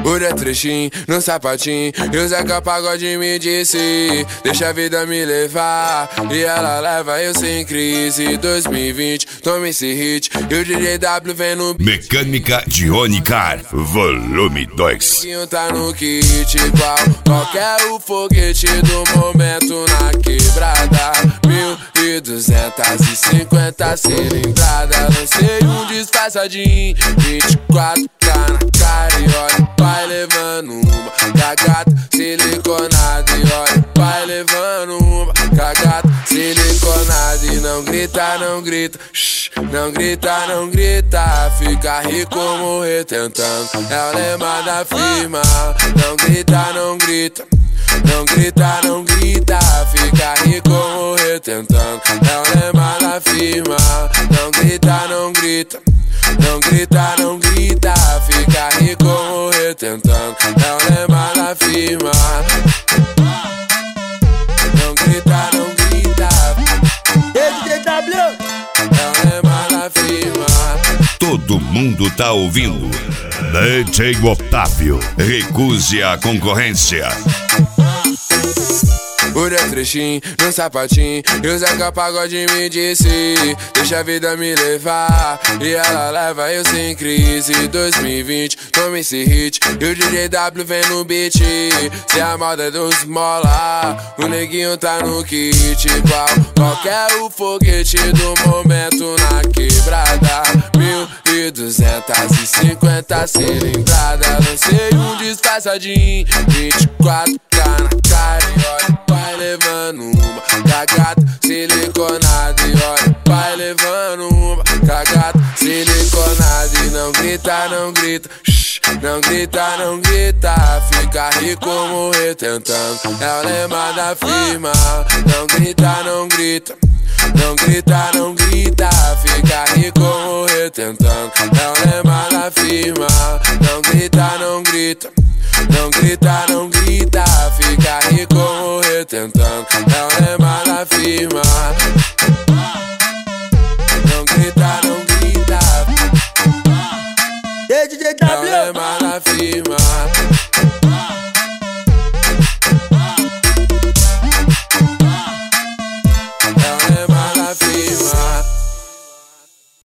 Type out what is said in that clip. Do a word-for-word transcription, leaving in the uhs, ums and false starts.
Olha trechinho no sapatinho e o Zeca Pagode me disse: deixa a vida me levar, e ela leva eu sem crise. Dois mil e vinte, tome esse hit e o D J W vem no beat. Mecânica Johnny Car, volume dois. Tá no kit igual qualquer o foguete do momento na quebrada. Mil e duzentas e cinquenta cilindrada. Lancei um disfarçadinho, vinte e quatro K na cara. E olha, vai levando uma cagata siliconada. E olha, vai levando uma cagata siliconada. E não grita, não grita, shh, não grita, não grita. Fica rico ou morrer tentando, é o lema da firma. Não grita, não grita, não grita, não grita. Fica rico ou morrer tentando, é o lema da firma. Não grita, não grita, não grita, não grita. Fica rico ou morrer tentando, é o lema da firma. Não grita, não grita. D J W é o lema da firma. Todo mundo tá ouvindo. D J Otávio, recuse a concorrência. Olha trechinho no sapatinho e o Zeca Pagode me disse: deixa a vida me levar, e ela leva eu sem crise. Dois mil e vinte, tome esse hit e o D J W vem no beat. Se a moda dos esmola, o neguinho tá no kit igual qualquer o foguete do momento na quebrada. Mil e duzentas e cinquenta cilindrada. Lancei um disfarçadinho, vinte e quatro K na cara. E olha, vai levando uma cagata siliconada. E olha, vai levando uma cagata siliconada. E não grita, não grita, shh, não grita, não grita. Fica rico ou morrer tentando, é o lema da firma. Não grita, não grita, não grita, não grita. Fica rico ou morrer tentando, é o lema da firma. Não grita, não grita, não grita, não grita. Fica rico ou morrer tentando, é o lema da firma. Não grita, não grita. D J É o W lema da firma.